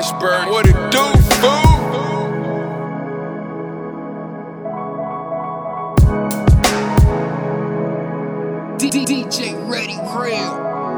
Ashburn, what it do, fool? DJ Ready Real.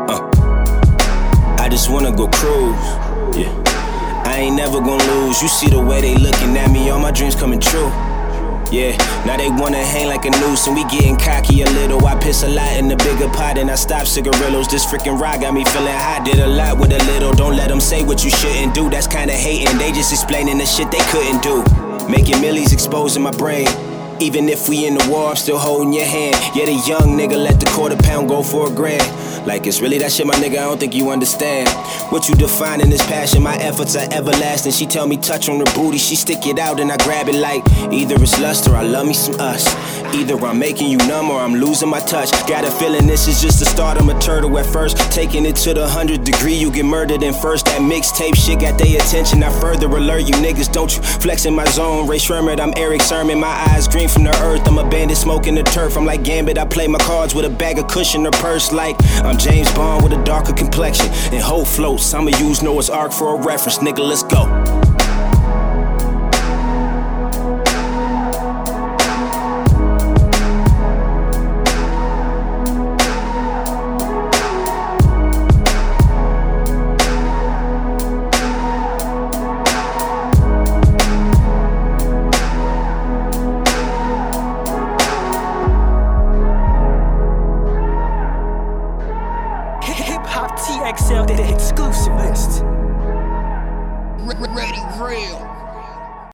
I just wanna go cruise, yeah. I ain't never gonna lose. You see the way they looking at me, all my dreams coming true. Yeah, now they wanna hang like a noose, and we getting cocky a little. I piss a lot in the bigger pot and I stop cigarillos. This freaking rock got me feeling hot. Did a lot with a little. Don't let them say what you shouldn't do. That's kinda hating. They just explaining the shit they couldn't do. Making millies, exposing my brain. Even if we in the war, I'm still holding your hand. Yeah, the young nigga let the quarter pound go for $1,000. Like it's really that shit, my nigga, I don't think you understand. What you defining is passion, my efforts are everlasting. She tell me touch on her booty, she stick it out and I grab it like either it's lust or I love me some us. Either I'm making you numb or I'm losing my touch. Got a feeling this is just the start, I'm a turtle at first. Taking it to the 100th degree, you get murdered in first. That mixtape shit got their attention, I further alert you niggas, don't you flex in my zone. Ray Sherman, I'm Eric Sermon, my eyes green from the earth. I'm a bandit smoking the turf, I'm like Gambit, I play my cards with a bag of cushion or purse. Like I'm James Bond with a darker complexion and whole floats. I'ma use Noah's Ark for a reference, nigga, let's go.